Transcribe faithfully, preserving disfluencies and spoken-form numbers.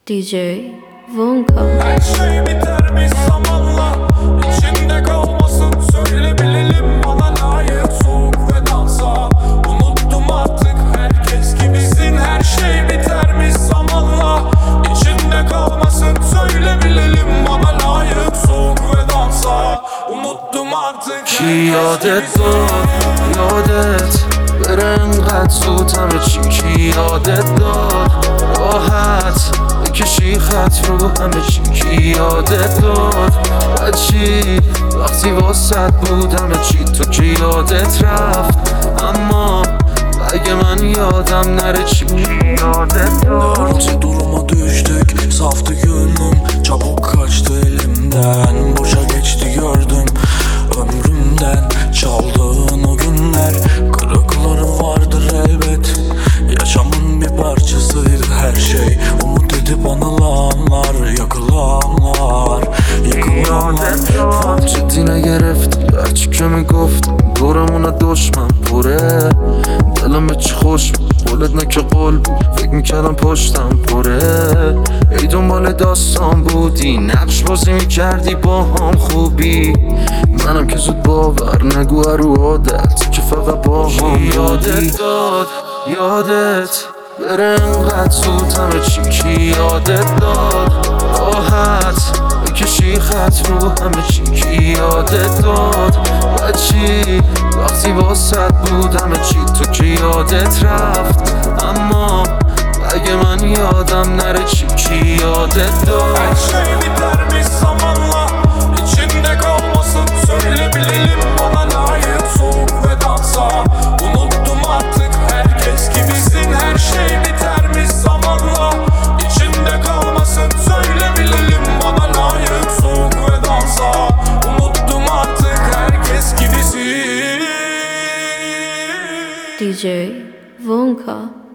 D J Vonka. Her şey biter mi zamanla? İçinde kalmasın, söyle bilelim. Bana layık soğuk ve dansa. Unuttum artık, herkes gibisin. Her şey biter mi zamanla? İçinde kalmasın, söyle bilelim. Bana layık soğuk ve dansa. Unuttum artık. کی یادت داد یادت بره انقدر زود همه چی کی یادت داد راحت بکشی خط رو همه چی کی یادت داد و چی وقتی واسد بود همه چی تو کی یادت رفت اما اگه من yadam nere çi ki yadet dad Nerede duruma düştük, saftı gönlüm. Çabuk kaçtı elimden, boşa geçti gördüm. Ömrümden çaldığın o günler, kırıkları vardır elbet. Yaşamın bir parçasıydı her şey. Umut edip anılanlar, yakılanlar, yıkılanlar. جدی نگرفتی هرچی که میگفتم دورمونه دشمن پره دلم به چی خوش بود قولت نه که قول بود فکر میکردم پشتم پره ای دنبال داستان بودی نقش بازی میکردی با هم خوبی منم که زود باور نگو رو عادت که فقط با هم یادت داد یادت بره انقدر زود همه چی کی یادت داد راحت بکشی خط رو همه چی کی یادت داد و چی وقتی واسد بود همه چی تو کی یادت رفت اما اگه من یادم نره چی کی یادت داد Her şey biter mi zamanla? İçinde kalmasın, söyle bilelim. Bana layık soğuk ve dansa. Unuttum artık, herkes gibisin. Her şey biter mi zamanla? İçinde kalmasın, söyle bilelim. Bana layık soğuk ve dansa. Unuttum artık, herkes gibisin. D J Vonka.